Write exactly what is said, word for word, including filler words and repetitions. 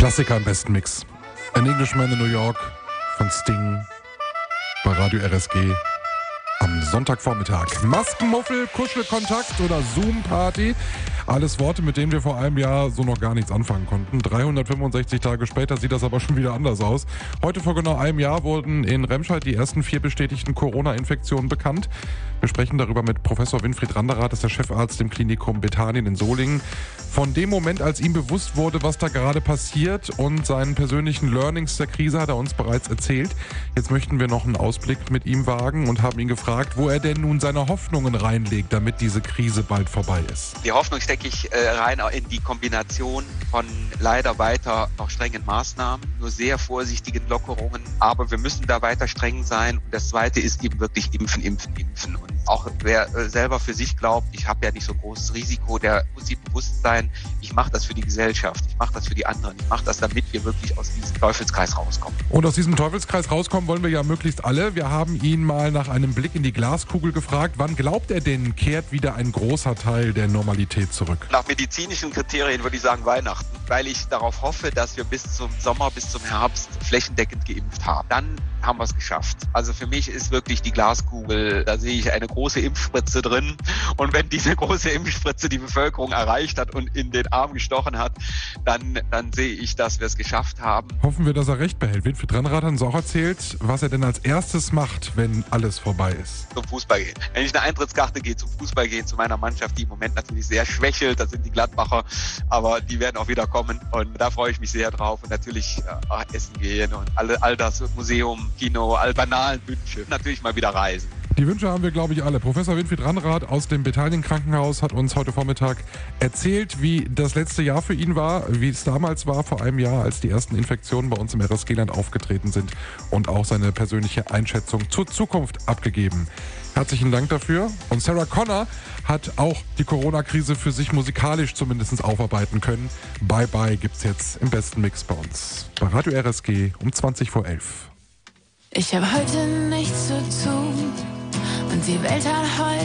Klassiker im besten Mix. An Englishman in New York von Sting bei Radio R S G am Sonntagvormittag. Maskenmuffel, Kuschelkontakt oder Zoom-Party. Alles Worte, mit denen wir vor einem Jahr so noch gar nichts anfangen konnten. dreihundertfünfundsechzig Tage später sieht das aber schon wieder anders aus. Heute vor genau einem Jahr wurden in Remscheid die ersten vier bestätigten Corona-Infektionen bekannt. Wir sprechen darüber mit Professor Winfried Randerath, das ist der Chefarzt im Klinikum Bethanien in Solingen. Von dem Moment, als ihm bewusst wurde, was da gerade passiert und seinen persönlichen Learnings der Krise, hat er uns bereits erzählt. Jetzt möchten wir noch einen Ausblick mit ihm wagen und haben ihn gefragt, wo er denn nun seine Hoffnungen reinlegt, damit diese Krise bald vorbei ist. Die Hoffnung stecke ich äh, rein in die Kombination von leider weiter noch strengen Maßnahmen, nur sehr vorsichtigen Lockerungen. Aber wir müssen da weiter streng sein. Und das Zweite ist eben wirklich impfen, impfen, impfen. Und auch wer äh, selber für sich glaubt, ich habe ja nicht so ein großes Risiko, der muss sich bewusst sein, ich mache das für die Gesellschaft, ich mache das für die anderen, ich mache das, damit wir wirklich aus diesem Teufelskreis rauskommen. Und aus diesem Teufelskreis rauskommen wollen wir ja möglichst alle. Wir haben ihn mal nach einem Blick in die Glaskugel gefragt, wann glaubt er denn, kehrt wieder ein großer Teil der Normalität zurück? Nach medizinischen Kriterien würde ich sagen Weihnachten, weil ich darauf hoffe, dass wir bis zum Sommer, bis zum Herbst flächendeckend geimpft haben. Dann haben wir es geschafft. Also für mich ist wirklich die Glaskugel, da sehe ich eine große Impfspritze drin. Und wenn diese große Impfspritze die Bevölkerung erreicht hat und in den Arm gestochen hat, dann, dann sehe ich, dass wir es geschafft haben. Hoffen wir, dass er recht behält. Winfried Randerath hat uns auch erzählt, was er denn als erstes macht, wenn alles vorbei ist. Zum Fußball gehen. Wenn ich eine Eintrittskarte gehe, zum Fußball gehen, zu meiner Mannschaft, die im Moment natürlich sehr schwächelt, das sind die Gladbacher, aber die werden auch wieder kommen und da freue ich mich sehr drauf und natürlich äh, essen gehen und all, all das, Museum, Kino, all banalen Wünsche. Natürlich mal wieder reisen. Die Wünsche haben wir, glaube ich, alle. Professor Winfried Randerath aus dem Bethanien Krankenhaus hat uns heute Vormittag erzählt, wie das letzte Jahr für ihn war, wie es damals war, vor einem Jahr, als die ersten Infektionen bei uns im R S G-Land aufgetreten sind und auch seine persönliche Einschätzung zur Zukunft abgegeben. Herzlichen Dank dafür. Und Sarah Connor hat auch die Corona-Krise für sich musikalisch zumindest aufarbeiten können. Bye Bye gibt's jetzt im besten Mix bei uns. Bei Radio R S G um zwanzig vor elf. Ich habe heute nichts zu tun und die Welt hat heute